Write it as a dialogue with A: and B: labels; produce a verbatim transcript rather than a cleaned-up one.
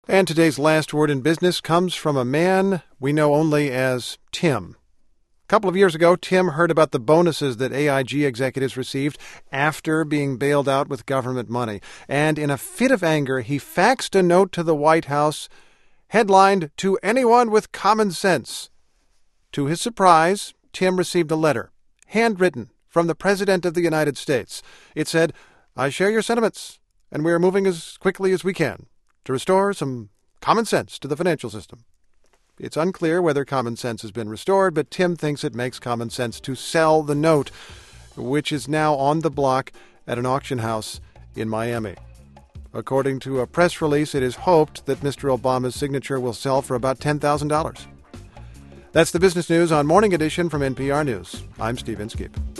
A: And today's last word in business comes from a man we know only as Tim. A couple of years ago, Tim heard about the bonuses that A I G executives received after being bailed out with government money. And in a fit of anger, he faxed a note to the White House headlined, "To anyone with common sense." To his surprise, Tim received a letter, handwritten, from the President of the United States. It said, "I share your sentiments, and we are moving as quickly as we can to restore some common sense to the financial system." It's unclear whether common sense has been restored, but Tim thinks it makes common sense to sell the note, which is now on the block at an auction house in Miami. According to a press release, it is hoped that Mister Obama's signature will sell for about ten thousand dollars. That's the business news on Morning Edition from N P R News. I'm Steve Inskeep.